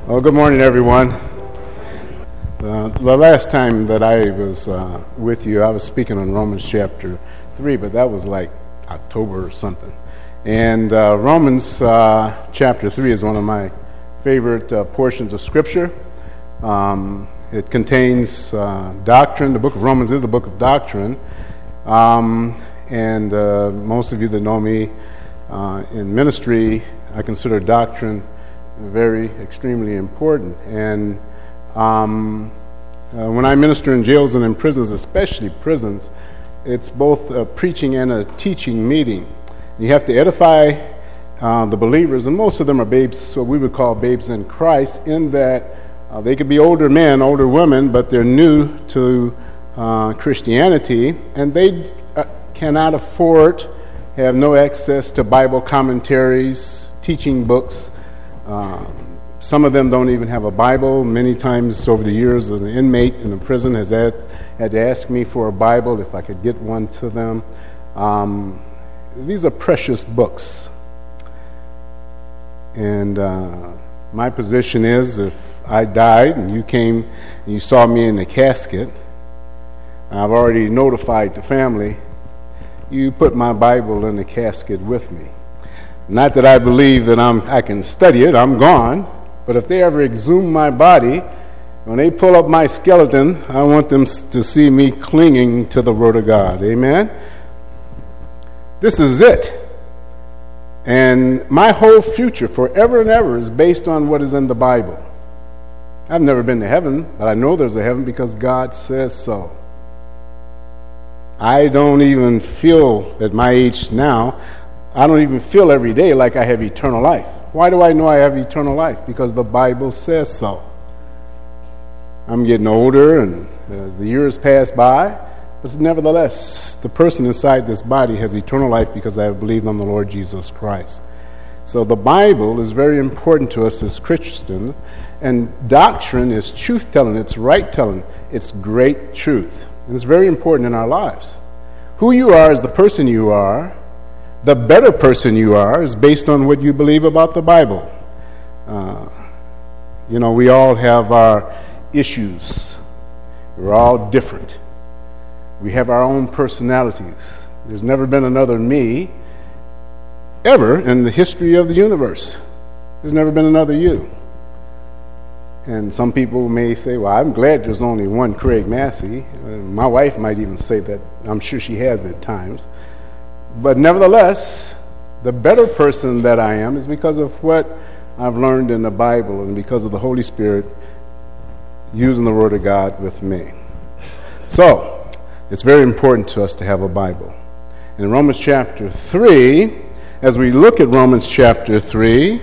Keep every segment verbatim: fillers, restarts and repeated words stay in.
Well, good morning, everyone. Uh, the last time that I was uh, with you, I was speaking on Romans chapter three, but that was like October or something. And uh, Romans uh, chapter three is one of my favorite uh, portions of Scripture. Um, it contains uh, doctrine. The book of Romans is a book of doctrine. Um, and uh, most of you that know me uh, in ministry, I consider doctrine very, extremely important. And um, uh, when I minister in jails and in prisons, especially prisons, it's both a preaching and a teaching meeting. You have to edify uh, the believers, and most of them are babes, what we would call babes in Christ, in that uh, they could be older men, older women, but they're new to uh, Christianity, and they uh, cannot afford, have no access to Bible commentaries, teaching books. Um, some of them don't even have a Bible. Many times over the years, an inmate in a prison has asked, had to ask me for a Bible if I could get one to them. Um, these are precious books. And uh, my position is, if I died and you came and you saw me in the casket, I've already notified the family, you put my Bible in the casket with me. Not that I believe that I'm, I can study it, I'm gone, but if they ever exhume my body, when they pull up my skeleton, I want them to see me clinging to the Word of God. Amen? This is it. And my whole future, forever and ever, is based on what is in the Bible. I've never been to heaven, but I know there's a heaven because God says so. I don't even feel, at my age now, I don't even feel every day like I have eternal life. Why do I know I have eternal life? Because the Bible says so. I'm getting older, and as the years pass by, but nevertheless, the person inside this body has eternal life because I have believed on the Lord Jesus Christ. So the Bible is very important to us as Christians, and doctrine is truth-telling, it's right-telling, it's great truth. And it's very important in our lives. Who you are is the person you are. The better person you are is based on what you believe about the Bible. Uh, you know, we all have our issues. We're all different. We have our own personalities. There's never been another me ever in the history of the universe. There's never been another you. And some people may say, well, I'm glad there's only one Craig Massey. My wife might even say that. I'm sure she has at times. But nevertheless, the better person that I am is because of what I've learned in the Bible and because of the Holy Spirit using the Word of God with me. So, it's very important to us to have a Bible. In Romans chapter three, as we look at Romans chapter three,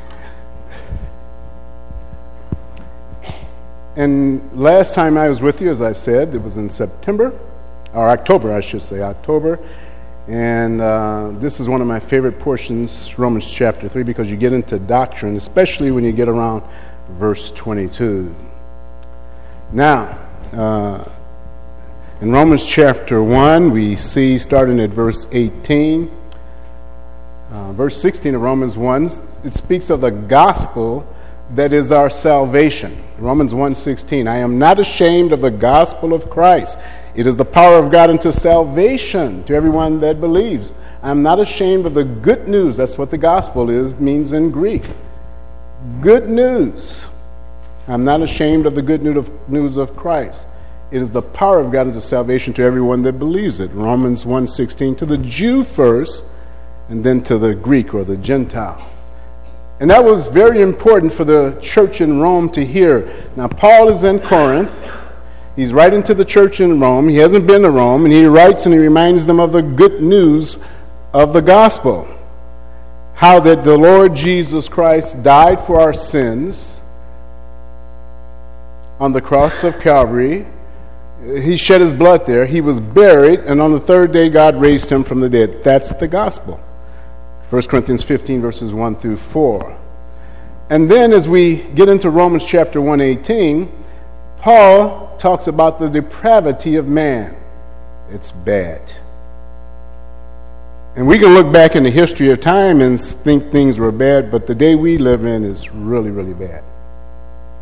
and last time I was with you, as I said, it was in September, or October, I should say, October. And uh, this is one of my favorite portions, Romans chapter three, because you get into doctrine, especially when you get around verse twenty-two. Now, uh, in Romans chapter one, we see, starting at verse eighteen, uh, verse sixteen of Romans one, it speaks of the gospel that is our salvation. Romans one sixteen, I am not ashamed of the gospel of Christ. It is the power of God unto salvation to everyone that believes. I am not ashamed of the good news. That's what the gospel is, means in Greek. Good news. I'm not ashamed of the good news of Christ. It is the power of God unto salvation to everyone that believes it. Romans one sixteen, to the Jew first, and then to the Greek or the Gentile. And that was very important for the church in Rome to hear. Now, Paul is in Corinth. He's writing to the church in Rome. He hasn't been to Rome, and he writes and he reminds them of the good news of the gospel. How that the Lord Jesus Christ died for our sins on the cross of Calvary. He shed his blood there. He was buried, and on the third day God raised him from the dead. That's the gospel. First Corinthians fifteen, verses one through four. And then as we get into Romans chapter one eighteen, Paul talks about the depravity of man. It's bad. And we can look back in the history of time and think things were bad, but the day we live in is really, really bad.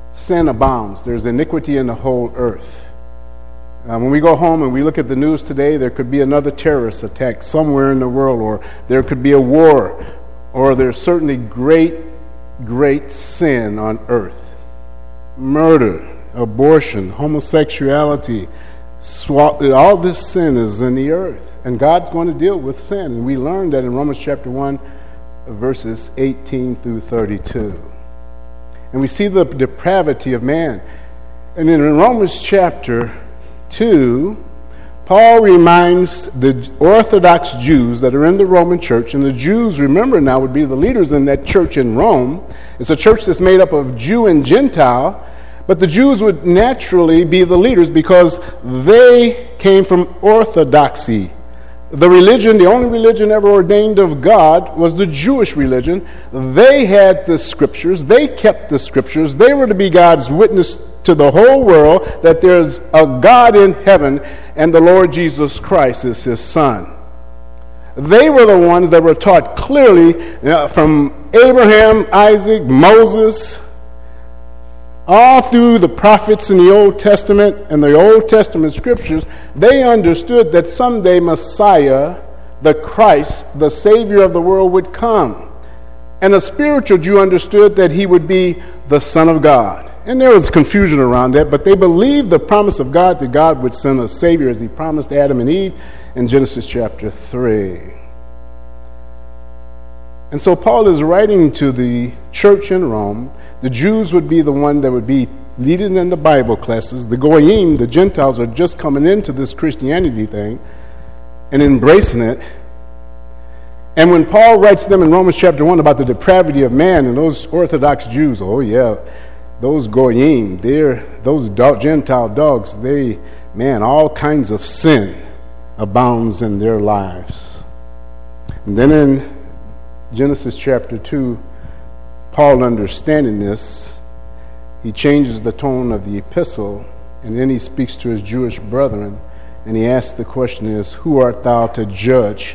sin abounds. There's iniquity in the whole earth. Uh, when we go home and we look at the news today, there could be another terrorist attack somewhere in the world, or there could be a war, or there's certainly great, great sin on earth. Murder, abortion, homosexuality, swap, all this sin is in the earth. And God's going to deal with sin. And we learned that in Romans chapter one, verses eighteen through thirty-two. And we see the depravity of man. And then in Romans chapter two, Paul reminds the Orthodox Jews that are in the Roman church, and the Jews, remember now, would be the leaders in that church in Rome. It's a church that's made up of Jew and Gentile, but the Jews would naturally be the leaders because they came from orthodoxy. The religion, the only religion ever ordained of God, was the Jewish religion. They had the scriptures. They kept the scriptures. They were to be God's witness to the whole world that there's a God in heaven and the Lord Jesus Christ is his Son. They were the ones that were taught clearly uh, from Abraham, Isaac, Moses, all through the prophets in the Old Testament and the Old Testament scriptures. They understood that someday Messiah, the Christ, the Savior of the world, would come. And a spiritual Jew understood that he would be the Son of God. And there was confusion around that, but they believed the promise of God that God would send a Savior as he promised Adam and Eve in Genesis chapter three. And so Paul is writing to the church in Rome. The Jews would be the one that would be leading in the Bible classes. The Goyim, the Gentiles, are just coming into this Christianity thing and embracing it. And when Paul writes them in Romans chapter one about the depravity of man and those Orthodox Jews, oh yeah, those Goyim, they're, those dog, Gentile dogs, they, man, all kinds of sin abounds in their lives. And then in Genesis chapter two, Paul, understanding this, he changes the tone of the epistle, and then he speaks to his Jewish brethren, and he asks the question is, who art thou to judge,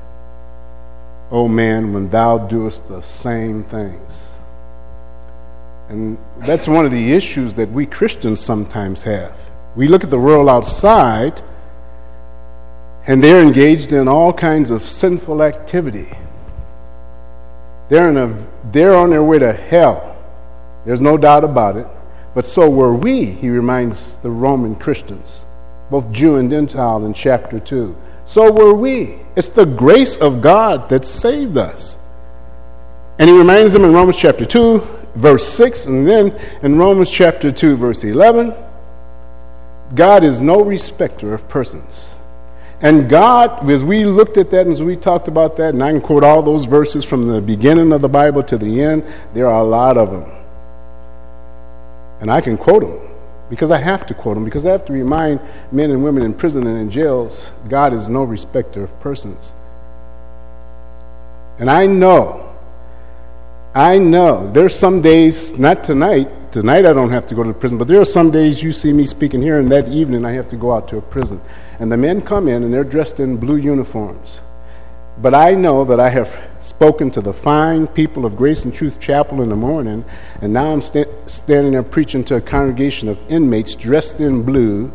O man, when thou doest the same things? And that's one of the issues that we Christians sometimes have. We look at the world outside, and they're engaged in all kinds of sinful activity. They're, in a, they're on their way to hell. There's no doubt about it. But so were we, he reminds the Roman Christians, both Jew and Gentile in chapter two. So were we. It's the grace of God that saved us. And he reminds them in Romans chapter two, verse six, and then in Romans chapter two, verse eleven, God is no respecter of persons. And God, as we looked at that and as we talked about that, and I can quote all those verses from the beginning of the Bible to the end, there are a lot of them. And I can quote them because I have to quote them, because I have to remind men and women in prison and in jails, God is no respecter of persons. And I know, I know, there's some days, not tonight, tonight I don't have to go to the prison, but there are some days you see me speaking here, and that evening I have to go out to a prison. And the men come in, and they're dressed in blue uniforms. But I know that I have spoken to the fine people of Grace and Truth Chapel in the morning, and now I'm sta- standing there preaching to a congregation of inmates dressed in blue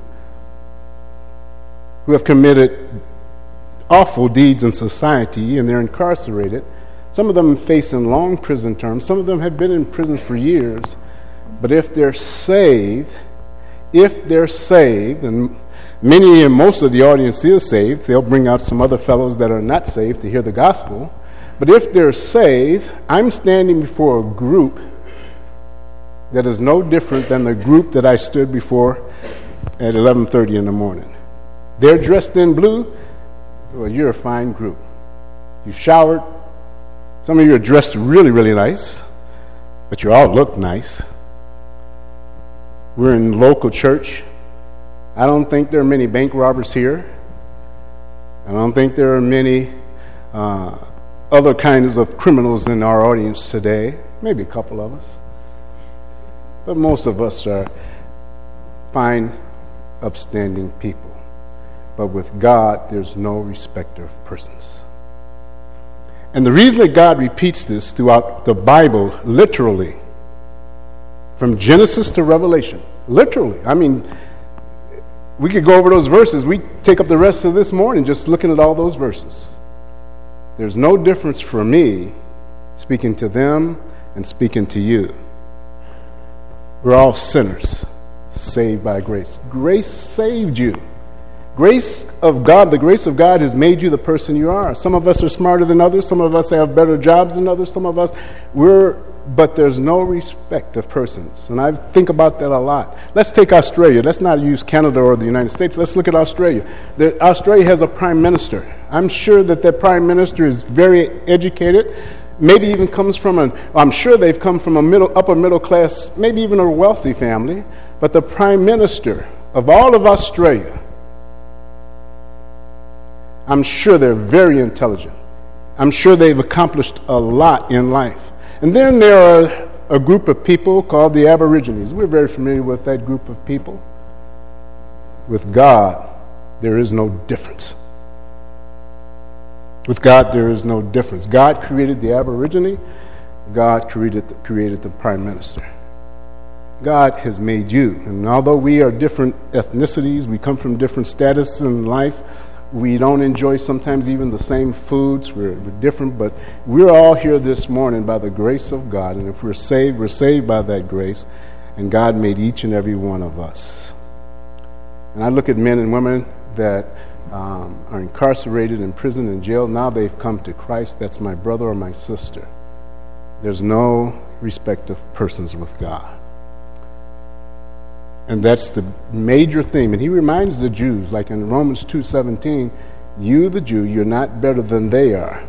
who have committed awful deeds in society, and they're incarcerated. Some of them facing long prison terms. Some of them have been in prison for years. But if they're saved, if they're saved, and many and most of the audience is saved, they'll bring out some other fellows that are not saved to hear the gospel. But if they're saved, I'm standing before a group that is no different than the group that I stood before at eleven thirty in the morning. They're dressed in blue. Well, you're a fine group. You showered. Some of you are dressed really, really nice, but you all look nice. We're in local church. I don't think there are many bank robbers here. I don't think there are many uh, other kinds of criminals in our audience today. Maybe a couple of us. But most of us are fine, upstanding people. But with God, there's no respecter of persons. And the reason that God repeats this throughout the Bible, literally, from Genesis to Revelation. Literally. I mean, we could go over those verses. We take up the rest of this morning just looking at all those verses. There's no difference for me speaking to them and speaking to you. We're all sinners, saved by grace. Grace saved you. Grace of God, the grace of God has made you the person you are. Some of us are smarter than others. Some of us have better jobs than others. Some of us, we're, but there's no respect of persons. And I think about that a lot. Let's take Australia. Let's not use Canada or the United States. Let's look at Australia. The, Australia has a prime minister. I'm sure that their prime minister is very educated. Maybe even comes from an, I'm sure they've come from a middle, upper middle class, maybe even a wealthy family. But the prime minister of all of Australia, I'm sure they're very intelligent. I'm sure they've accomplished a lot in life. And then there are a group of people called the Aborigines. We're very familiar with that group of people. With God, there is no difference. With God, there is no difference. God created the Aborigine. God created the, created the Prime Minister. God has made you. And although we are different ethnicities, we come from different status in life, we don't enjoy sometimes even the same foods. We're, we're different, but we're all here this morning by the grace of God. And if we're saved, we're saved by that grace. And God made each and every one of us. And I look at men and women that um, are incarcerated in prison and jail. Now they've come to Christ. That's my brother or my sister. There's no respect of persons with God. And that's the major theme. And he reminds the Jews, like in Romans two seventeen, you, the Jew, you're not better than they are.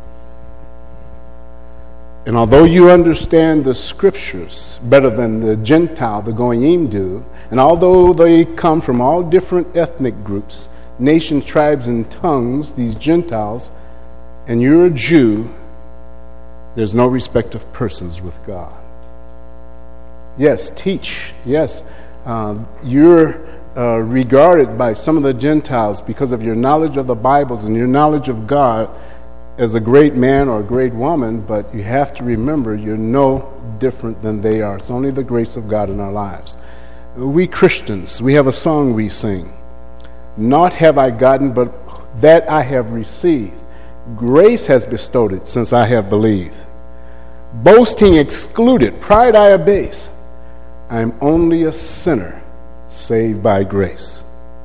And although you understand the scriptures better than the Gentile, the Goyim, do, and although they come from all different ethnic groups, nations, tribes, and tongues, these Gentiles, and you're a Jew, there's no respect of persons with God. Yes, teach. Yes. Uh, you're uh, regarded by some of the Gentiles because of your knowledge of the Bibles and your knowledge of God as a great man or a great woman, but you have to remember you're no different than they are. It's only the grace of God in our lives. We Christians, we have a song we sing. Naught have I gotten, but that I have received. Grace has bestowed it since I have believed. Boasting excluded, pride I abase. I am only a sinner saved by grace.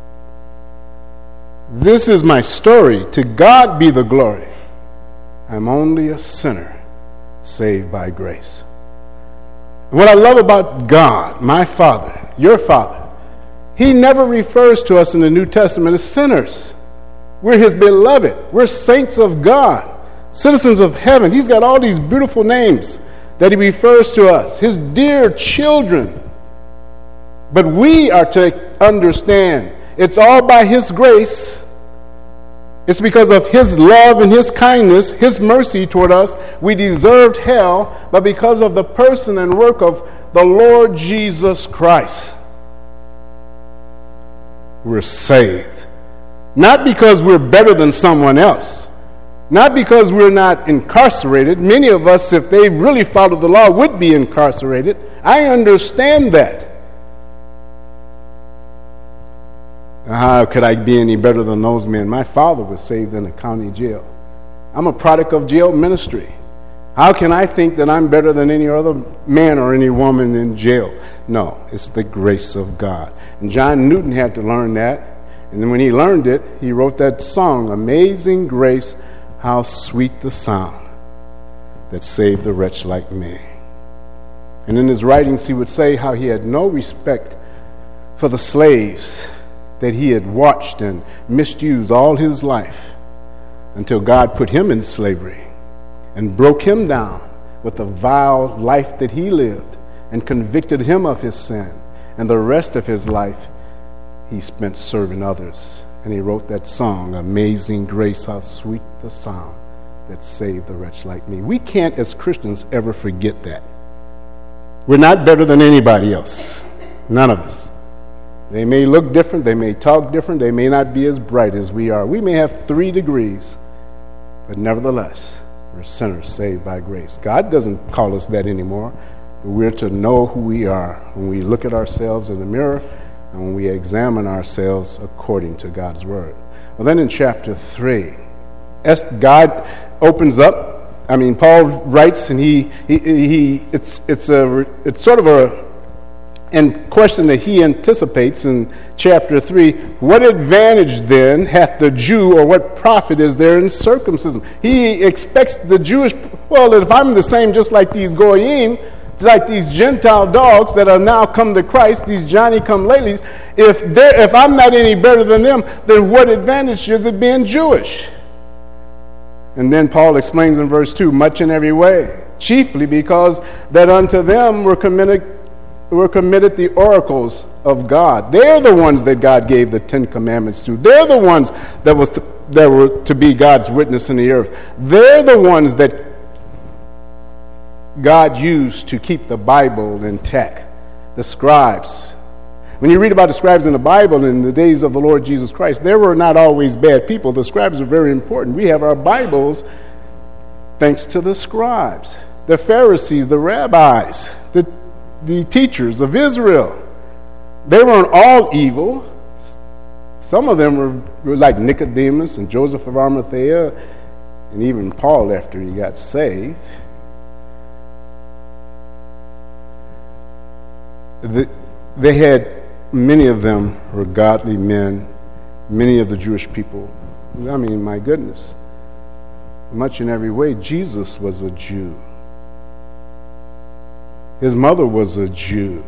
This is my story. To God be the glory. I'm only a sinner saved by grace. And what I love about God, my Father, your Father, He never refers to us in the New Testament as sinners. We're His beloved. We're saints of God, citizens of heaven. He's got all these beautiful names that He refers to us, His dear children. But we are to understand it's all by His grace. It's because of His love and His kindness, His mercy toward us. We deserved hell, but because of the person and work of the Lord Jesus Christ, we're saved. Not because we're better than someone else. Not because we're not incarcerated. Many of us, if they really followed the law, would be incarcerated. I understand that. How could I be any better than those men? My father was saved in a county jail. I'm a product of jail ministry. How can I think that I'm better than any other man or any woman in jail? No, it's the grace of God. And John Newton had to learn that. And then when he learned it, he wrote that song, Amazing Grace, how sweet the sound that saved a wretch like me. And in his writings, he would say how he had no respect for the slaves that he had watched and misused all his life until God put him in slavery and broke him down with the vile life that he lived and convicted him of his sin. And the rest of his life, he spent serving others. And he wrote that song, Amazing Grace, how sweet the sound that saved a wretch like me. We can't, as Christians, ever forget that. We're not better than anybody else. None of us. They may look different, they may talk different, they may not be as bright as we are. We may have three degrees, but nevertheless, we're sinners saved by grace. God doesn't call us that anymore. We're to know who we are when we look at ourselves in the mirror and when we examine ourselves according to God's word. Well, then in chapter three, as God opens up, I mean, Paul writes, and he he, he it's it's a it's sort of a and question that he anticipates in chapter three. What advantage then hath the Jew, or what profit is there in circumcision? He expects the Jewish, well, if I'm the same just like these goyim, just like these Gentile dogs that are now come to Christ, these Johnny-come-latelys, if they're, if I'm not any better than them, then what advantage is it being Jewish? And then Paul explains in verse two, much in every way, chiefly because that unto them were committed were committed the oracles of God. They're the ones that God gave the Ten Commandments to. They're the ones that was to, that were to be God's witness in the earth. They're the ones that God used to keep the Bible intact. The scribes. When you read about the scribes in the Bible in the days of the Lord Jesus Christ, they were not always bad people. The scribes are very important. We have our Bibles thanks to the scribes, the Pharisees, the rabbis, the the teachers of Israel. They weren't all evil. Some of them were, were like Nicodemus and Joseph of Arimathea, and even Paul after he got saved. The, they had, many of them were godly men, many of the Jewish people. I mean, my goodness. Much in every way, Jesus was a Jew. His mother was a Jew.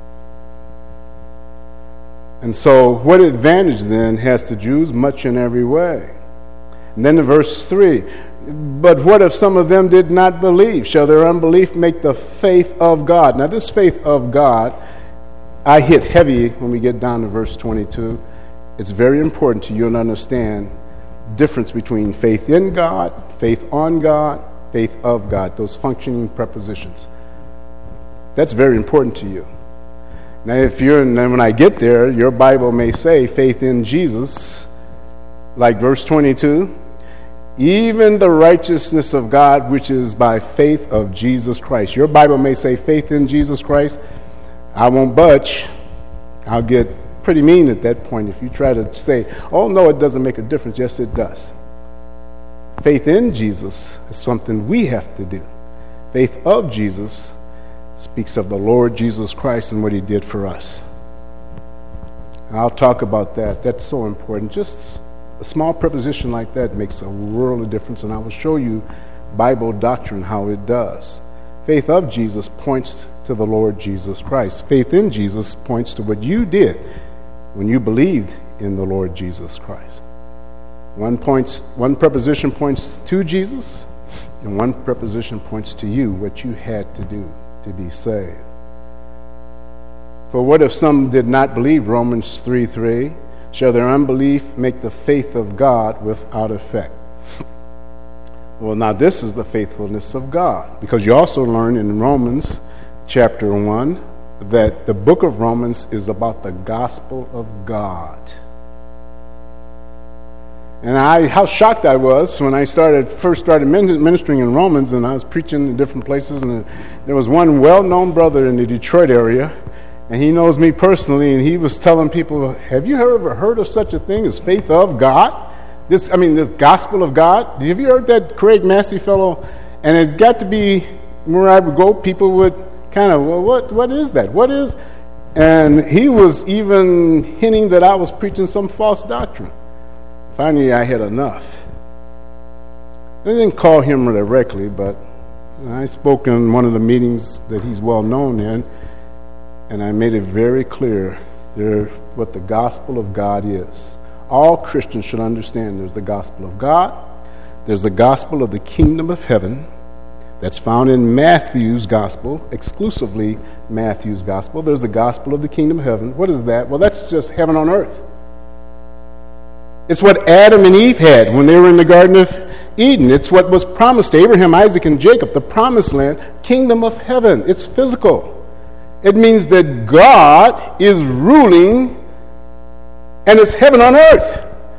And so what advantage then has the Jews? Much in every way. And then in verse three, but what if some of them did not believe? Shall their unbelief make the faith of God? Now this faith of God, I hit heavy when we get down to verse twenty-two. It's very important to you to understand the difference between faith in God, faith on God, faith of God, those functioning prepositions. That's very important to you. Now, if you're, and then when I get there, your Bible may say faith in Jesus, like verse twenty-two, even the righteousness of God, which is by faith of Jesus Christ. Your Bible may say faith in Jesus Christ. I won't budge. I'll get pretty mean at that point if you try to say, oh, no, it doesn't make a difference. Yes, it does. Faith in Jesus is something we have to do. Faith of Jesus speaks of the Lord Jesus Christ and what he did for us. And I'll talk about that. That's so important. Just a small preposition like that makes a world of difference, and I will show you Bible doctrine how it does. Faith of Jesus points to the Lord Jesus Christ. Faith in Jesus points to what you did when you believed in the Lord Jesus Christ. One points, one preposition points to Jesus, and one preposition points to you, what you had to do to be saved. For what if some did not believe? Romans three three. Shall their unbelief make the faith of God without effect? Well, now this is the faithfulness of God, because you also learn in Romans chapter one that the book of Romans is about the gospel of God. And I, how shocked I was when I started first started ministering in Romans, and I was preaching in different places, and there was one well-known brother in the Detroit area, and he knows me personally, and he was telling people, have you ever heard of such a thing as faith of God? This, I mean, this gospel of God? Have you heard that Craig Massey fellow? And it's got to be, where I would go, people would kind of, well, what, what is that? What is? And he was even hinting that I was preaching some false doctrine. Finally, I had enough. I didn't call him directly, but I spoke in one of the meetings that he's well known in, and I made it very clear there what the gospel of God is. All Christians should understand there's the gospel of God, there's the gospel of the kingdom of heaven that's found in Matthew's gospel, exclusively Matthew's gospel. There's the gospel of the kingdom of heaven. What is that? Well, that's just heaven on earth. It's what Adam and Eve had when they were in the Garden of Eden. It's what was promised to Abraham, Isaac, and Jacob, the promised land, kingdom of heaven. It's physical. It means that God is ruling, and it's heaven on earth.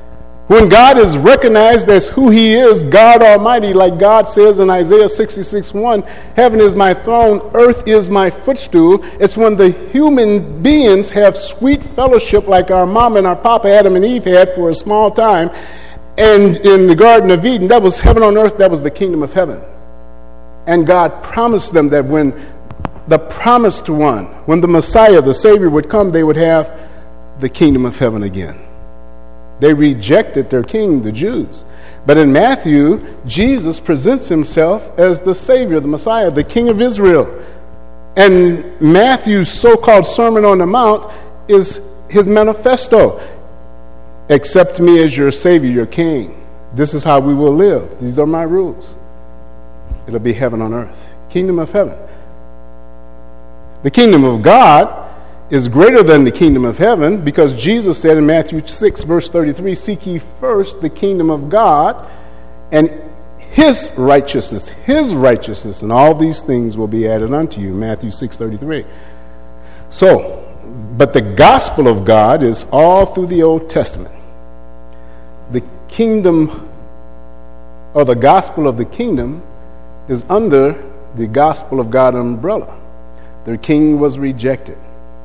When God is recognized as who he is, God Almighty, like God says in Isaiah sixty-six one, heaven is my throne, earth is my footstool. It's when the human beings have sweet fellowship like our mom and our papa, Adam and Eve, had for a small time. And in the Garden of Eden, that was heaven on earth, that was the kingdom of heaven. And God promised them that when the promised one, when the Messiah, the Savior would come, they would have the kingdom of heaven again. They rejected their king, the Jews. But in Matthew, Jesus presents himself as the Savior, the Messiah, the King of Israel. And Matthew's so-called Sermon on the Mount is his manifesto. Accept me as your Savior, your King. This is how we will live. These are my rules. It'll be heaven on earth. Kingdom of heaven. The kingdom of God is greater than the kingdom of heaven, because Jesus said in Matthew six, verse thirty-three, seek ye first the kingdom of God and his righteousness, his righteousness, and all these things will be added unto you, Matthew six thirty-three. So, but the gospel of God is all through the Old Testament. The kingdom, or the gospel of the kingdom, is under the gospel of God umbrella. Their king was rejected.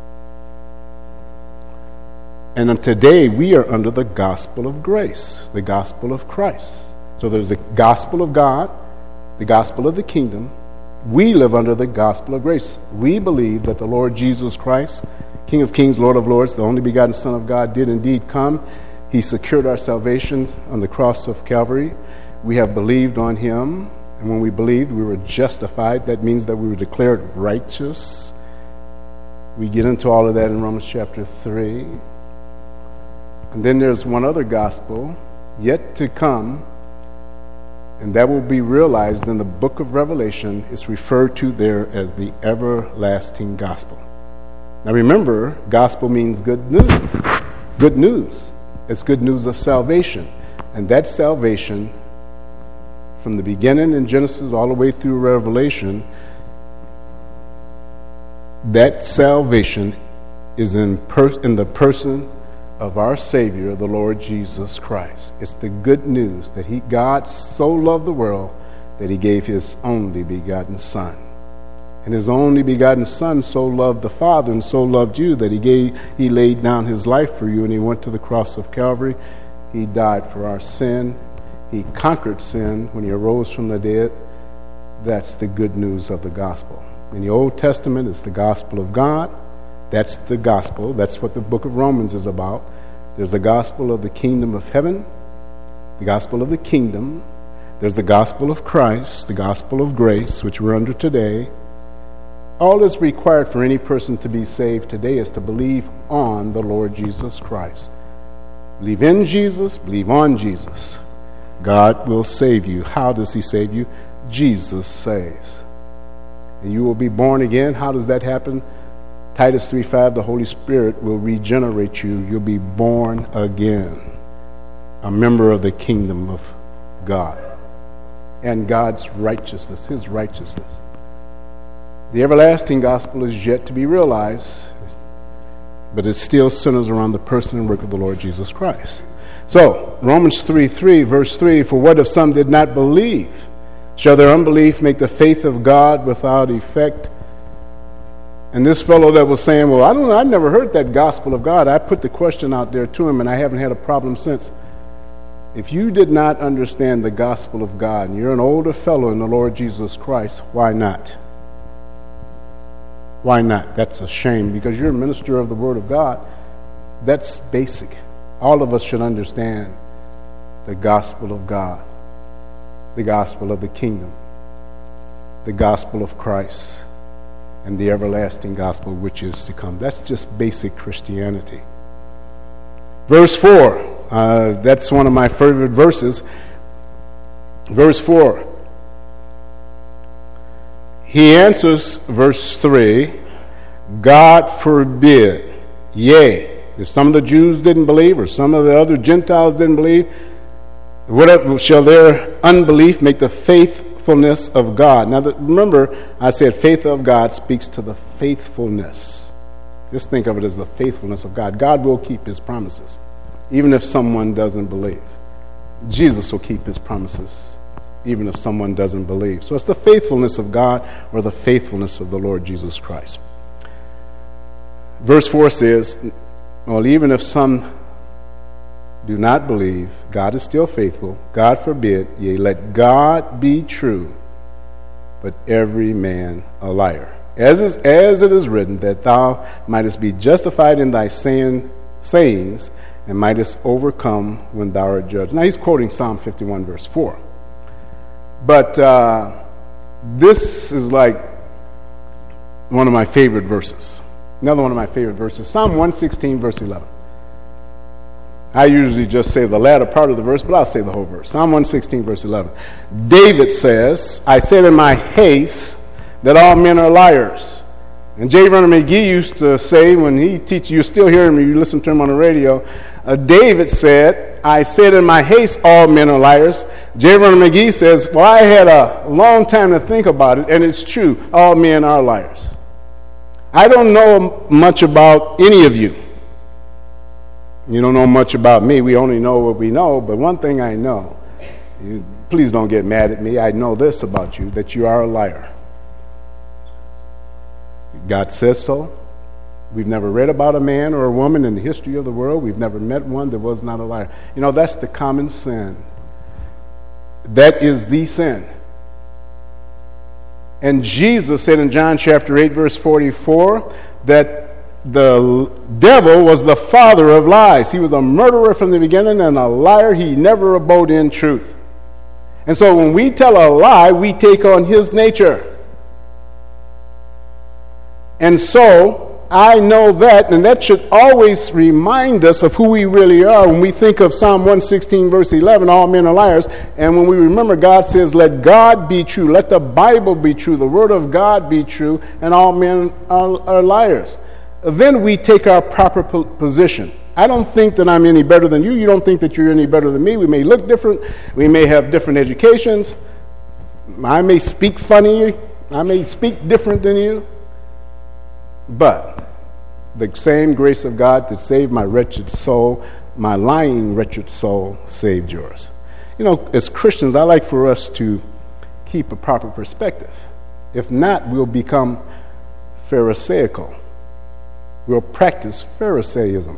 And today we are under the gospel of grace, the gospel of Christ. So there's the gospel of God, the gospel of the kingdom. We live under the gospel of grace. We believe that the Lord Jesus Christ, King of kings, Lord of lords, the only begotten Son of God, did indeed come. He secured our salvation on the cross of Calvary. We have believed on him. And when we believed, we were justified. That means that we were declared righteous. We get into all of that in Romans chapter three. And then there's one other gospel yet to come, and that will be realized in the book of Revelation. It's referred to there as the everlasting gospel. Now remember, gospel means good news. Good news. It's good news of salvation. And that salvation, from the beginning in Genesis all the way through Revelation, that salvation is in, per- in the person of our Savior, the Lord Jesus Christ. It's the good news that he, God so loved the world that he gave his only begotten Son. And his only begotten Son so loved the Father and so loved you that he gave, he laid down his life for you, and he went to the cross of Calvary. He died for our sin. He conquered sin when he arose from the dead. That's the good news of the gospel. In the Old Testament, it's the gospel of God. That's the gospel. That's what the book of Romans is about. There's the gospel of the kingdom of heaven, the gospel of the kingdom. There's the gospel of Christ, the gospel of grace, which we're under today. All that's required for any person to be saved today is to believe on the Lord Jesus Christ. Believe in Jesus, believe on Jesus. God will save you. How does he save you? Jesus saves. And you will be born again. How does that happen? Titus three five, the Holy Spirit will regenerate you. You'll be born again, a member of the kingdom of God and God's righteousness, his righteousness. The everlasting gospel is yet to be realized, but it still centers around the person and work of the Lord Jesus Christ. So, Romans three three, verse three, for what if some did not believe? Shall their unbelief make the faith of God without effect? And this fellow that was saying, well, I don't know, I never heard that gospel of God. I put the question out there to him, and I haven't had a problem since. If you did not understand the gospel of God, and you're an older fellow in the Lord Jesus Christ, why not? Why not? That's a shame, because you're a minister of the Word of God. That's basic. All of us should understand the gospel of God, the gospel of the kingdom, the gospel of Christ, and the everlasting gospel which is to come. That's just basic Christianity. Verse four, uh, that's one of my favorite verses. Verse four, he answers, verse three, God forbid, yea, if some of the Jews didn't believe or some of the other Gentiles didn't believe, whatever shall their unbelief make the faithfulness of God? Now, remember, I said faith of God speaks to the faithfulness. Just think of it as the faithfulness of God. God will keep his promises. even if someone doesn't believe. Jesus will keep his promises, even if someone doesn't believe. So it's the faithfulness of God or the faithfulness of the Lord Jesus Christ. Verse four says, well, even if some do not believe, God is still faithful. God forbid, yea, let God be true, but every man a liar. As is, as it is written, that thou mightest be justified in thy saying, sayings, and mightest overcome when thou art judged. Now he's quoting Psalm fifty-one, verse four. But uh, this is like one of my favorite verses. Another one of my favorite verses, Psalm one sixteen, verse eleven. I usually just say the latter part of the verse, but I'll say the whole verse. Psalm one sixteen, verse eleven. David says, I said in my haste that all men are liars. And J. Vernon McGee used to say, when he teaches, you still hear him, you listen to him on the radio, uh, David said, I said in my haste all men are liars. J. Vernon McGee says, well, I had a long time to think about it, and it's true, all men are liars. I don't know much about any of you. You don't know much about me. We only know what we know. But one thing I know, you, please don't get mad at me. I know this about you, that you are a liar. God says so. We've never read about a man or a woman in the history of the world. We've never met one that was not a liar. You know, that's the common sin. That is the sin. And Jesus said in John chapter eight, verse forty-four, that the devil was the father of lies. He was a murderer from the beginning and a liar. He never abode in truth. And so when we tell a lie, we take on his nature. And so I know that, and that should always remind us of who we really are when we think of Psalm one sixteen, verse eleven, all men are liars. And when we remember God says, let God be true, let the Bible be true, the Word of God be true, and all men are, are liars. Then we take our proper po- position. I don't think that I'm any better than you. You don't think that you're any better than me. We may look different. We may have different educations. I may speak funny. I may speak different than you. But the same grace of God that saved my wretched soul, my lying wretched soul, saved yours. You know, as Christians, I like for us to keep a proper perspective. If not, we'll become Pharisaical. We'll practice Pharisaism.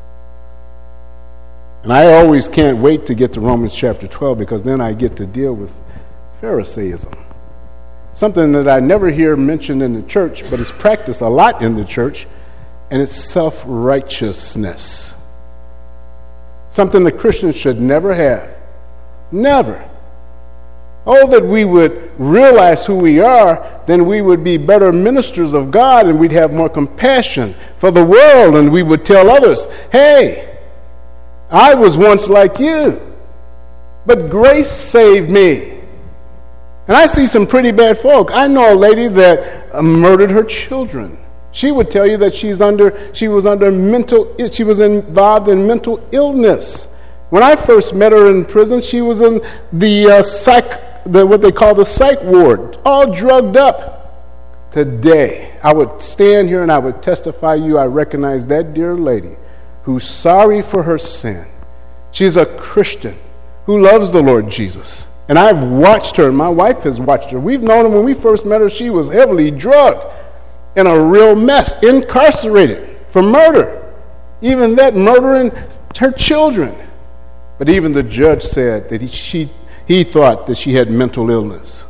And I always can't wait to get to Romans chapter twelve, because then I get to deal with Pharisaism. Something that I never hear mentioned in the church, but is practiced a lot in the church, and it's self-righteousness. Something that Christians should never have. Never. Oh, that we would realize who we are, then we would be better ministers of God, and we'd have more compassion for the world, and we would tell others, hey, I was once like you, but grace saved me. And I see some pretty bad folk. I know a lady that murdered her children. She would tell you that she's under, she was under mental, she was involved in mental illness. When I first met her in prison, she was in the uh, psych, the, what they call the psych ward, all drugged up. Today, I would stand here and I would testify you, I recognize that dear lady who's sorry for her sin. She's a Christian who loves the Lord Jesus. And I've watched her, and my wife has watched her. We've known her when we first met her. She was heavily drugged, in a real mess, incarcerated for murder. Even that, murdering her children. But even the judge said that he, she, he thought that she had mental illness.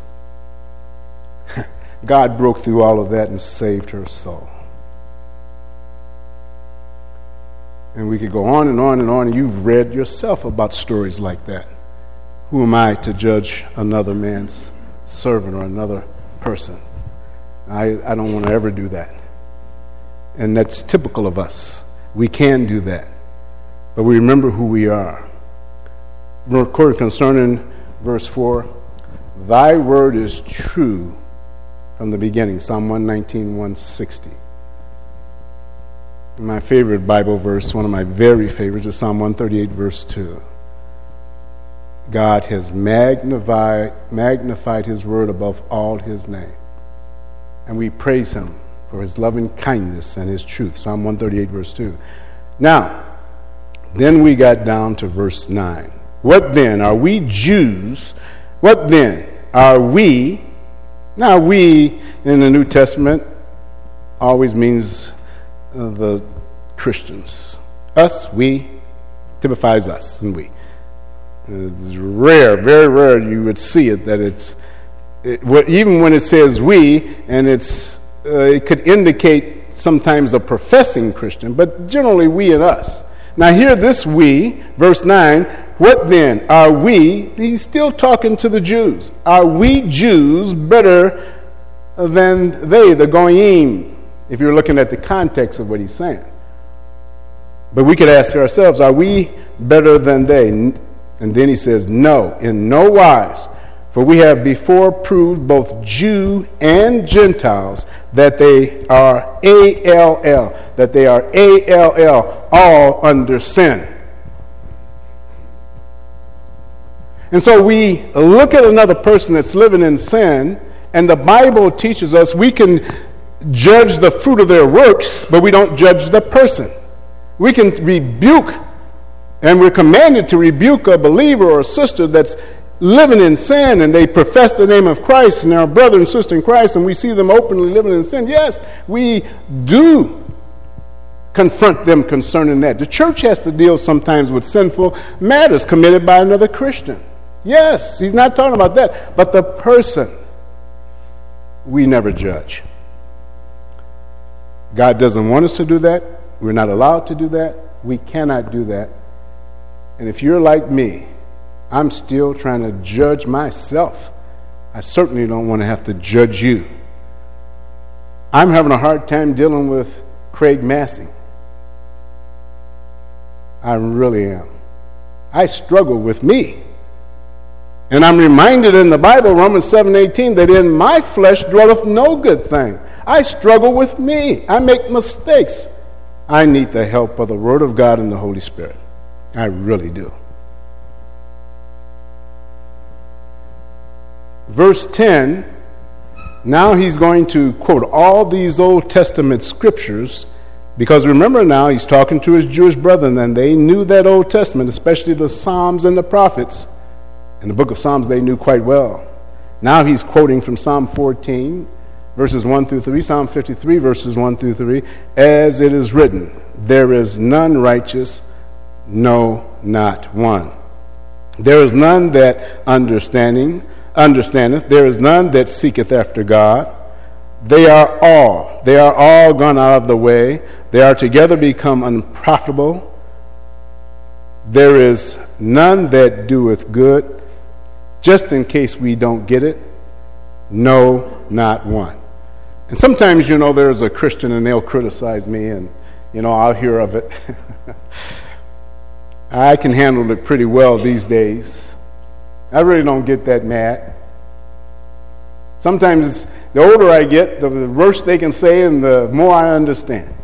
God broke through all of that and saved her soul. And we could go on and on and on, and you've read yourself about stories like that. Who am I to judge another man's servant or another person? I, I don't want to ever do that. And that's typical of us. We can do that. But we remember who we are. Recorded concerning verse four, thy word is true from the beginning. Psalm one nineteen, one sixty. My favorite Bible verse, one of my very favorites, is Psalm one thirty-eight, verse two. God has magnified, magnified his word above all his name. And we praise him for his loving kindness and his truth. Psalm one thirty-eight, verse two. Now, Then we got down to verse nine. What then? Are we Jews? What then? Are we? Now, we in the New Testament always means uh, the Christians. Us, we, typifies us and we. It's rare, very rare you would see it that it's, it, even when it says we, and it's uh, it could indicate sometimes a professing Christian, but generally we and us. Now here this we, verse nine, what then? Are we, he's still talking to the Jews, are we Jews better than they, the Goyim, if you're looking at the context of what he's saying? But we could ask ourselves, are we better than they? And then he says, no, in no wise. For we have before proved both Jew and Gentiles that they are A L L, that they are A L L, all under sin. And so we look at another person that's living in sin, and the Bible teaches us we can judge the fruit of their works, but we don't judge the person. We can rebuke, and we're commanded to rebuke a believer or a sister that's living in sin, and they profess the name of Christ, and they're a brother and sister in Christ, and we see them openly living in sin. Yes, we do confront them concerning that. The church has to deal sometimes with sinful matters committed by another Christian. Yes, he's not talking about that. But the person, we never judge. God doesn't want us to do that. We're not allowed to do that. We cannot do that. And if you're like me, I'm still trying to judge myself. I certainly don't want to have to judge you. I'm having a hard time dealing with Craig Massey. I really am. I struggle with me. And I'm reminded in the Bible, Romans seven eighteen, that in my flesh dwelleth no good thing. I struggle with me. I make mistakes. I need the help of the Word of God and the Holy Spirit. I really do. Verse ten, now he's going to quote all these Old Testament scriptures, because remember now, he's talking to his Jewish brethren, and they knew that Old Testament, especially the Psalms and the prophets. In the book of Psalms, they knew quite well. Now he's quoting from Psalm fourteen, verses one through three, Psalm fifty-three, verses one through three, as it is written, there is none righteous, no, not one. There is none that understanding, understandeth, there is none that seeketh after God. They are all, they are all gone out of the way. They are together become unprofitable. There is none that doeth good. Just in case we don't get it, no, not one. And sometimes, you know, there's a Christian and they'll criticize me, and, you know, I'll hear of it. I can handle it pretty well these days. I really don't get that mad. Sometimes the older I get, the worse they can say and the more I understand.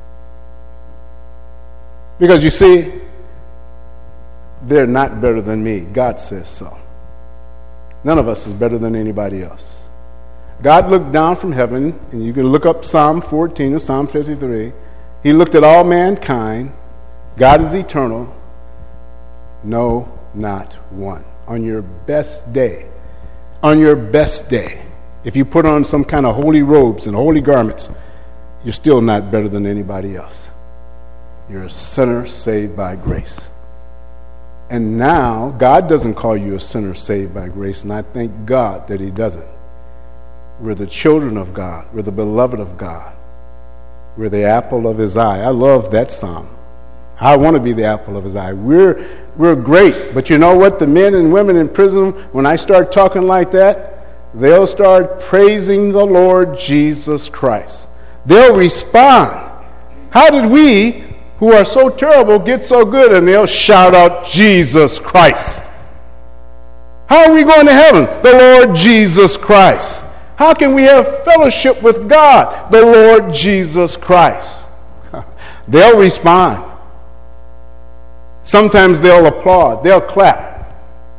Because you see, they're not better than me. God says so. None of us is better than anybody else. God looked down from heaven, and you can look up Psalm fourteen or Psalm fifty-three. He looked at all mankind. God is eternal. No, not one. On your best day, on your best day, if you put on some kind of holy robes and holy garments, you're still not better than anybody else. You're a sinner saved by grace. And now, God doesn't call you a sinner saved by grace, and I thank God that He doesn't. We're the children of God. We're the beloved of God. We're the apple of His eye. I love that psalm. I want to be the apple of His eye. We're, we're great, but you know what? The men and women in prison, when I start talking like that, they'll start praising the Lord Jesus Christ. They'll respond. How did we, who are so terrible, get so good? And they'll shout out, Jesus Christ. How are we going to heaven? The Lord Jesus Christ. How can we have fellowship with God? The Lord Jesus Christ. They'll respond. Sometimes they'll applaud. They'll clap.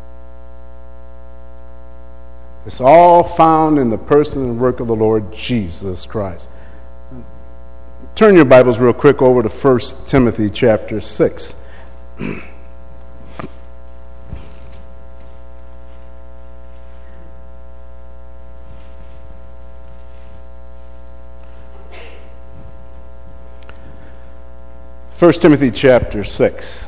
It's all found in the person and work of the Lord Jesus Christ. Turn your Bibles real quick over to First Timothy chapter six. First Timothy chapter six.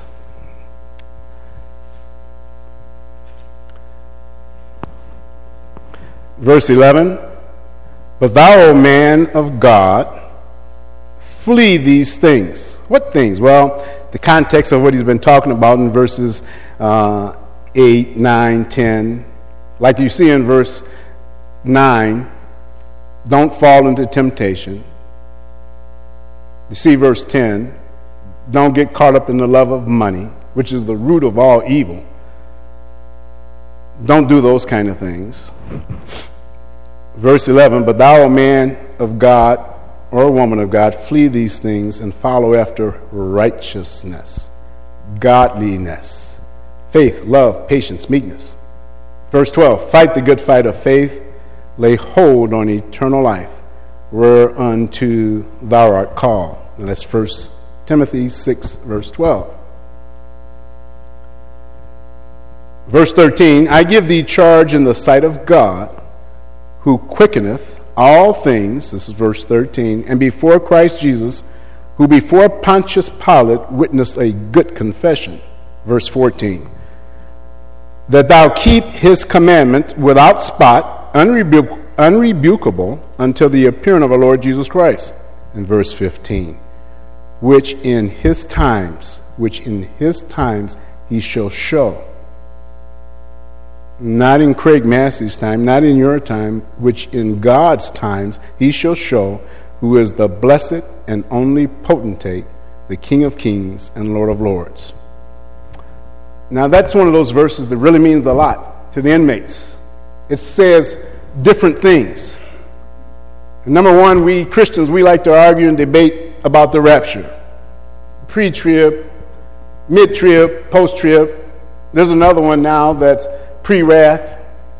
Verse eleven, but thou, O man of God, flee these things. What things? Well, the context of what he's been talking about in verses uh, eight, nine, ten. Like you see in verse nine, don't fall into temptation. You see verse ten, don't get caught up in the love of money, which is the root of all evil. Don't do those kind of things. Verse eleven, but thou, O man of God, or a woman of God, flee these things and follow after righteousness, godliness, faith, love, patience, meekness. Verse twelve, fight the good fight of faith, lay hold on eternal life, whereunto thou art called. And that's First Timothy six, verse twelve. Verse thirteen, I give thee charge in the sight of God, who quickeneth all things, this is verse thirteen, and before Christ Jesus, who before Pontius Pilate witnessed a good confession, verse fourteen, that thou keep his commandment without spot, unrebu- unrebukable, until the appearing of our Lord Jesus Christ, in verse fifteen, which in his times, which in his times he shall show. Not in Craig Massey's time, not in your time, which in God's times he shall show, who is the blessed and only potentate, the King of kings and Lord of lords. Now that's one of those verses that really means a lot to the inmates. It says different things. Number one, we Christians, we like to argue and debate about the rapture. Pre-trib, mid-trib, post-trib. There's another one now that's pre-wrath.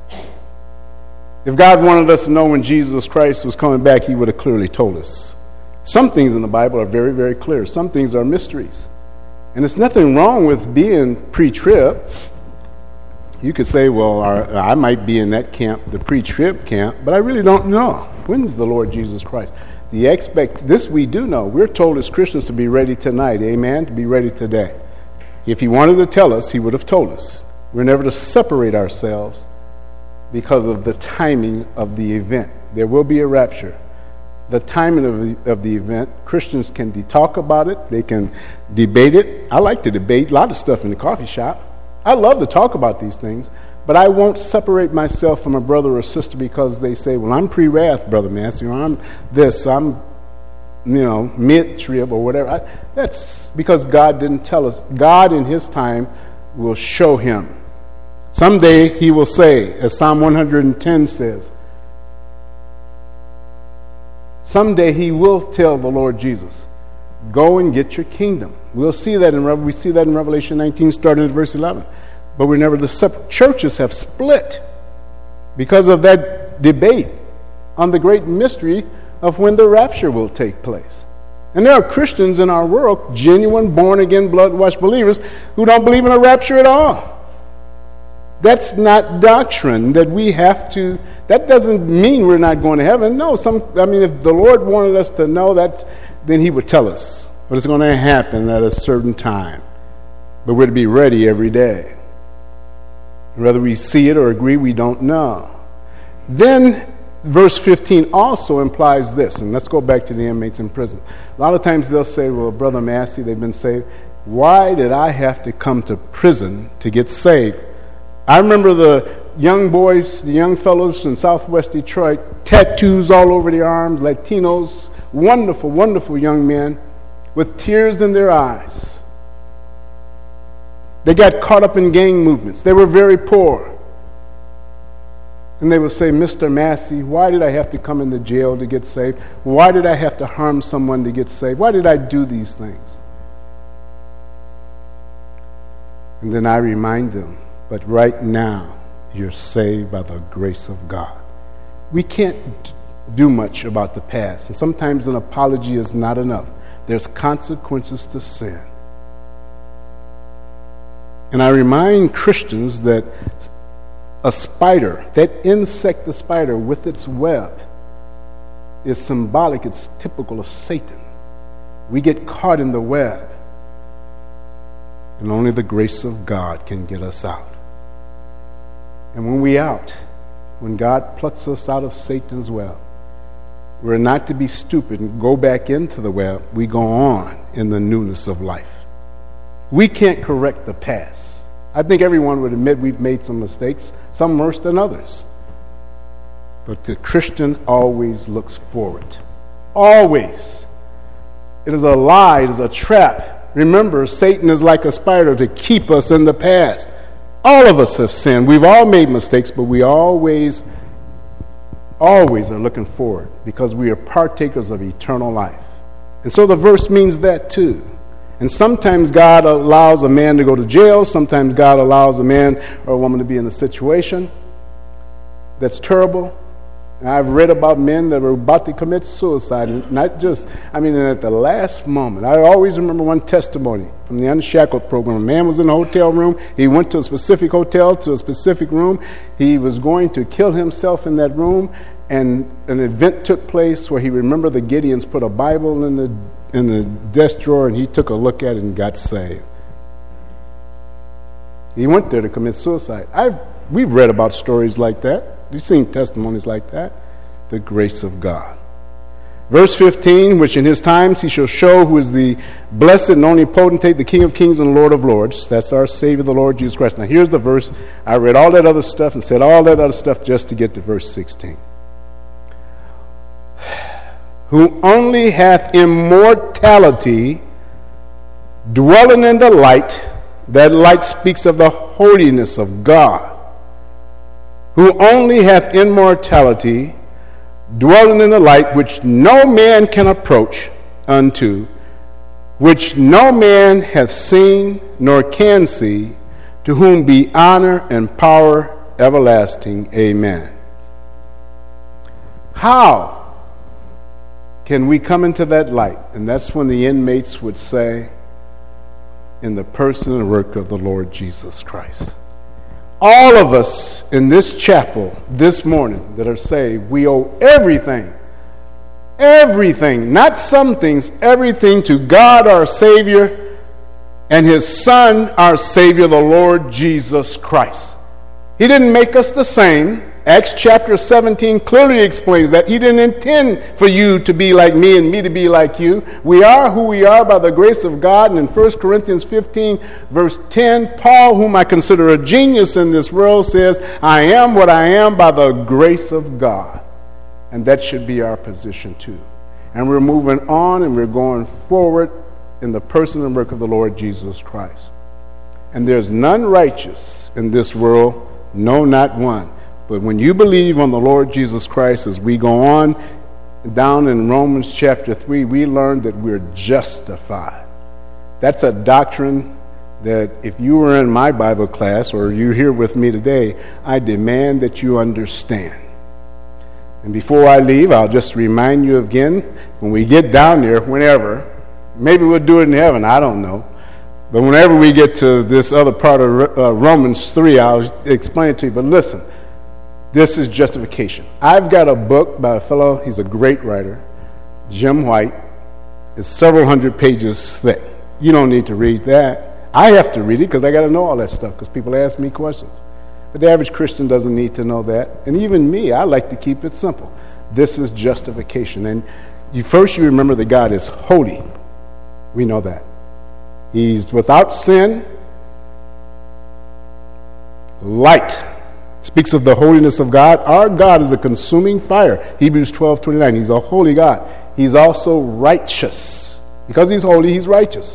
If God wanted us to know when Jesus Christ was coming back, he would have clearly told us. Some things in the Bible are very, very clear. Some things are mysteries. And there's nothing wrong with being pre-trib. You could say, well, our, I might be in that camp, the pre-trib camp, but I really don't know. When is the Lord Jesus Christ? The expect this we do know. We're told as Christians to be ready tonight, amen, to be ready today. If he wanted to tell us, he would have told us. We're never to separate ourselves because of the timing of the event. There will be a rapture. The timing of the, of the event, Christians can de- talk about it. They can debate it. I like to debate a lot of stuff in the coffee shop. I love to talk about these things, but I won't separate myself from a brother or sister because they say, well, I'm pre-wrath, Brother Massey, or I'm this, I'm, you know, mid-trib or whatever. I, that's because God didn't tell us. God in his time will show him. Someday he will say, as Psalm one hundred ten says, someday he will tell the Lord Jesus, go and get your kingdom. We'll see that in we see that in Revelation nineteen, starting at verse eleven. But we're never the separate. Churches have split because of that debate on the great mystery of when the rapture will take place. And there are Christians in our world, genuine, born-again, blood-washed believers, who don't believe in a rapture at all. That's not doctrine that we have to, that doesn't mean we're not going to heaven. No, some, I mean, if the Lord wanted us to know that, then he would tell us. But it's going to happen at a certain time. But we're to be ready every day. Whether we see it or agree, we don't know. Then verse fifteen also implies this, and let's go back to the inmates in prison. A lot of times they'll say, well, Brother Massey, they've been saved. Why did I have to come to prison to get saved? I remember the young boys, the young fellows in Southwest Detroit, tattoos all over their arms, Latinos, wonderful, wonderful young men with tears in their eyes. They got caught up in gang movements. They were very poor. And they would say, Mister Massey, why did I have to come into jail to get saved? Why did I have to harm someone to get saved? Why did I do these things? And then I remind them, but right now, you're saved by the grace of God. We can't do much about the past. And sometimes an apology is not enough. There's consequences to sin. And I remind Christians that a spider, that insect, the spider, with its web, is symbolic, it's typical of Satan. We get caught in the web, and only the grace of God can get us out. And when we out, when God plucks us out of Satan's web, we're not to be stupid and go back into the web. We go on in the newness of life. We can't correct the past. I think everyone would admit we've made some mistakes, some worse than others. But the Christian always looks forward. Always. It is a lie, it is a trap. Remember, Satan is like a spider to keep us in the past. All of us have sinned. We've all made mistakes, but we always, always are looking forward because we are partakers of eternal life. And so the verse means that too. And sometimes God allows a man to go to jail. Sometimes God allows a man or a woman to be in a situation that's terrible. And I've read about men that were about to commit suicide, and not just, I mean, at the last moment. I always remember one testimony from the Unshackled program. A man was in a hotel room. He went to a specific hotel, to a specific room. He was going to kill himself in that room, and an event took place where he remembered the Gideons put a Bible in the in the desk drawer, and he took a look at it and got saved. He went there to commit suicide. I've we've read about stories like that. We've seen testimonies like that. The grace of God. Verse fifteen, which in his times he shall show who is the blessed and only potentate, the King of kings and Lord of lords. That's our Savior, the Lord Jesus Christ. Now here's the verse. I read all that other stuff and said all that other stuff just to get to verse sixteen. Who only hath immortality, dwelling in the light. That light speaks of the holiness of God. Who only hath immortality, dwelling in the light, which no man can approach unto, which no man hath seen nor can see, to whom be honor and power everlasting. Amen. How can we come into that light? And that's when the inmates would say, in the person and work of the Lord Jesus Christ. All of us in this chapel this morning that are saved, we owe everything, everything, not some things, everything to God our Savior and His Son our Savior, the Lord Jesus Christ. He didn't make us the same. Acts chapter seventeen clearly explains that. He didn't intend for you to be like me and me to be like you. We are who we are by the grace of God. And in First Corinthians fifteen, verse ten, Paul, whom I consider a genius in this world, says, I am what I am by the grace of God. And that should be our position too. And we're moving on and we're going forward in the person and work of the Lord Jesus Christ. And there's none righteous in this world, no, not one. But when you believe on the Lord Jesus Christ, as we go on down in Romans chapter three, we learn that we're justified. That's a doctrine that if you were in my Bible class or you're here with me today, I demand that you understand. And before I leave, I'll just remind you again, when we get down there, whenever, maybe we'll do it in heaven, I don't know. But whenever we get to this other part of uh, Romans three, I'll explain it to you. But listen. This is justification. I've got a book by a fellow, he's a great writer, Jim White. It's several hundred pages thick. You don't need to read that. I have to read it because I got to know all that stuff because people ask me questions. But the average Christian doesn't need to know that. And even me, I like to keep it simple. This is justification. And you first you remember that God is holy. We know that. He's without sin, light. Speaks of the holiness of God. Our God is a consuming fire. Hebrews twelve twenty-nine. He's a holy God. He's also righteous. Because he's holy, he's righteous.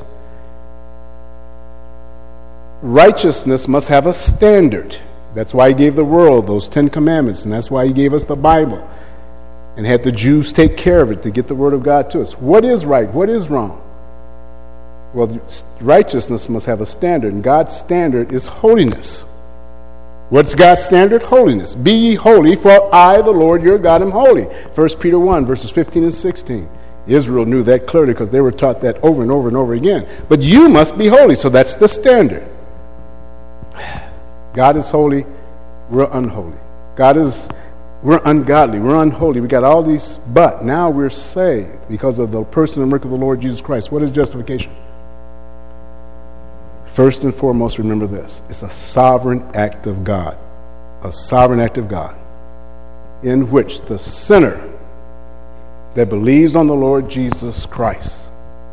Righteousness must have a standard. That's why he gave the world those Ten Commandments, and that's why he gave us the Bible and had the Jews take care of it to get the Word of God to us. What is right? What is wrong? Well, righteousness must have a standard, and God's standard is holiness. What's God's standard? Holiness. Be ye holy, for I, the Lord your God, am holy. First Peter one, verses fifteen and sixteen. Israel knew that clearly because they were taught that over and over and over again. But you must be holy, so that's the standard. God is holy, we're unholy. God is, we're ungodly, we're unholy. We got all these, but now we're saved because of the person and work of the Lord Jesus Christ. What is justification? First and foremost, remember this. It's a sovereign act of God. A sovereign act of God in which the sinner that believes on the Lord Jesus Christ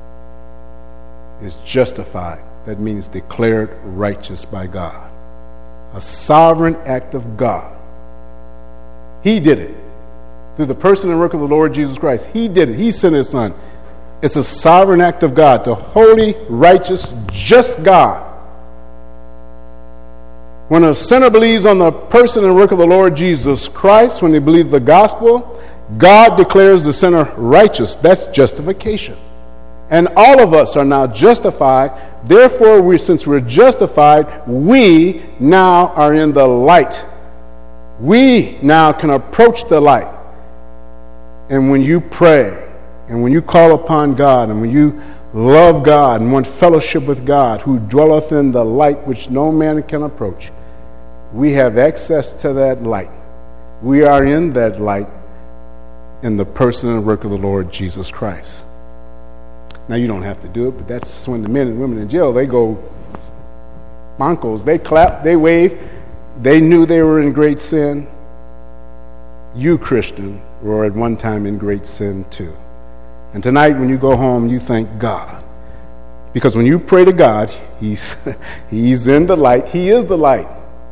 is justified. That means declared righteous by God. A sovereign act of God. He did it through the person and work of the Lord Jesus Christ. He did it. He sent his son. It's a sovereign act of God, the holy, righteous, just God. When a sinner believes on the person and work of the Lord Jesus Christ, when they believe the gospel, God declares the sinner righteous. That's justification. And all of us are now justified. Therefore, we, since we're justified, we now are in the light. We now can approach the light. And when you pray, and when you call upon God, and when you love God and want fellowship with God, who dwelleth in the light which no man can approach, we have access to that light. We are in that light in the person and work of the Lord Jesus Christ. Now, you don't have to do it, but that's when the men and women in jail, they go bonkos. They clap, they wave. They knew they were in great sin. You, Christian, were at one time in great sin too. And tonight, when you go home, you thank God. Because when you pray to God, He's, he's in the light. He is the light.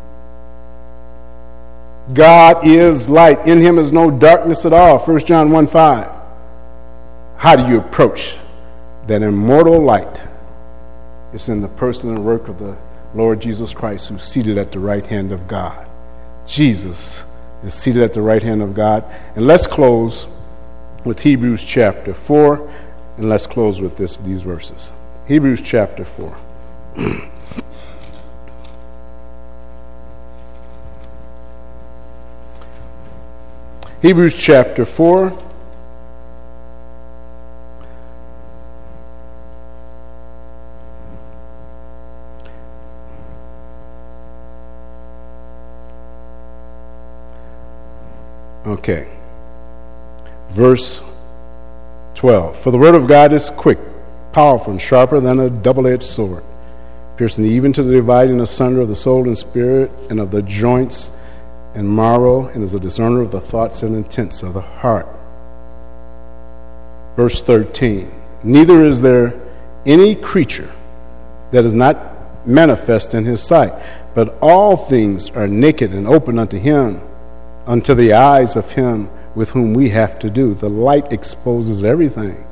God is light. In Him is no darkness at all. First John one five. How do you approach that immortal light? It's in the person and work of the Lord Jesus Christ, who's seated at the right hand of God. Jesus is seated at the right hand of God. And let's close with Hebrews chapter four, and let's close with this these verses. Hebrews chapter four. Hebrews chapter four. Okay. Verse twelve. For the word of God is quick, powerful, and sharper than a double-edged sword, piercing even to the dividing asunder of the soul and spirit, and of the joints and marrow, and is a discerner of the thoughts and intents of the heart. Verse thirteen. Neither is there any creature that is not manifest in His sight, but all things are naked and open unto Him, unto the eyes of Him with whom we have to do. The light exposes everything.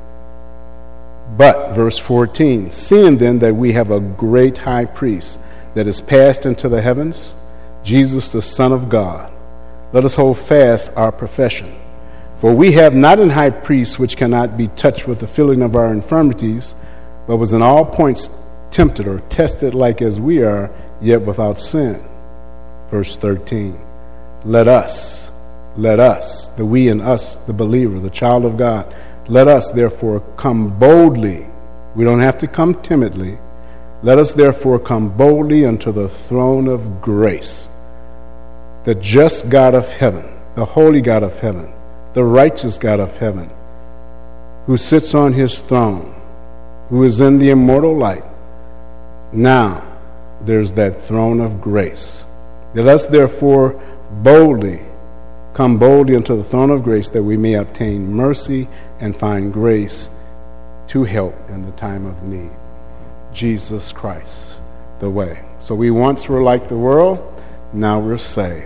But, verse fourteen, seeing then that we have a great high priest that is passed into the heavens, Jesus the Son of God, let us hold fast our profession. For we have not an high priest which cannot be touched with the feeling of our infirmities, but was in all points tempted or tested like as we are, yet without sin. Verse thirteen, let us, let us, the we and us, the believer, the child of God, let us therefore come boldly. We don't have to come timidly. Let us therefore come boldly unto the throne of grace. The just God of heaven, the holy God of heaven, the righteous God of heaven, who sits on His throne, who is in the immortal light. Now, there's that throne of grace. Let us therefore boldly come boldly unto the throne of grace, that we may obtain mercy and find grace to help in the time of need. Jesus Christ, the way. So we once were like the world, now we're saved.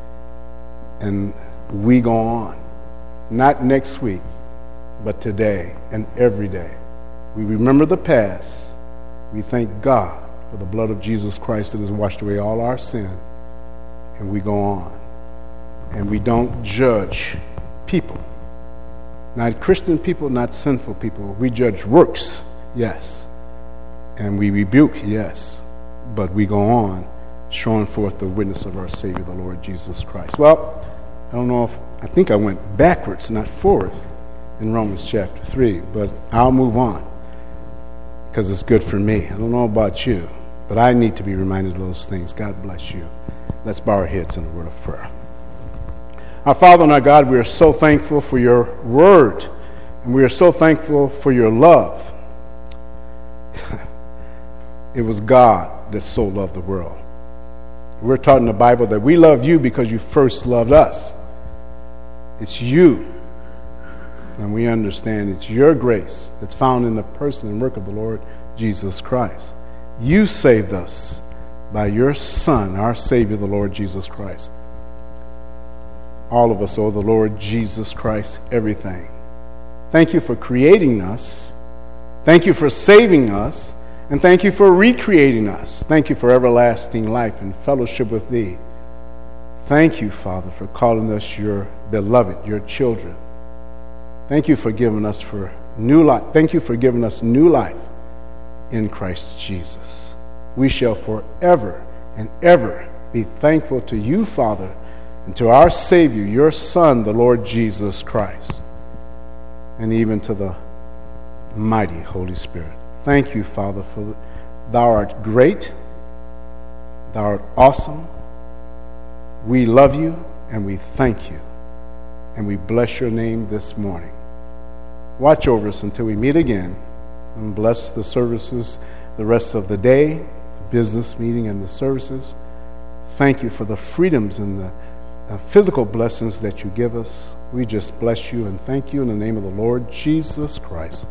And we go on. Not next week, but today and every day. We remember the past. We thank God for the blood of Jesus Christ that has washed away all our sin. And we go on. And we don't judge people. Not Christian people, not sinful people. We judge works, yes. And we rebuke, yes. But we go on showing forth the witness of our Savior, the Lord Jesus Christ. Well, I don't know if, I think I went backwards, not forward, in Romans chapter three. But I'll move on because it's good for me. I don't know about you. But I need to be reminded of those things. God bless you. Let's bow our heads in a word of prayer. Our Father and our God, we are so thankful for your word, and we are so thankful for your love. It was God that so loved the world. We're taught in the Bible that we love you because you first loved us. It's you. And we understand it's your grace that's found in the person and work of the Lord Jesus Christ. You saved us by your Son, our Savior, the Lord Jesus Christ. All of us owe the Lord Jesus Christ everything. Thank you for creating us. Thank you for saving us. And thank you for recreating us. Thank you for everlasting life and fellowship with thee. Thank you, Father, for calling us your beloved, your children. Thank you for giving us for new life. Thank you for giving us new life in Christ Jesus. We shall forever and ever be thankful to you, Father, and to our Savior, your Son, the Lord Jesus Christ, and even to the mighty Holy Spirit. Thank you, Father, for thou art great, thou art awesome. We love you and we thank you, and we bless your name this morning. Watch over us until we meet again, and bless the services the rest of the day, the business meeting and the services. Thank you for the freedoms and the uh, physical blessings that you give us. We just bless you and thank you in the name of the Lord Jesus Christ,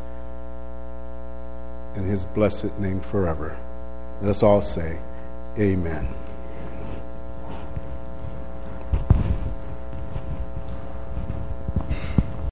in his blessed name forever. Let us all say, amen.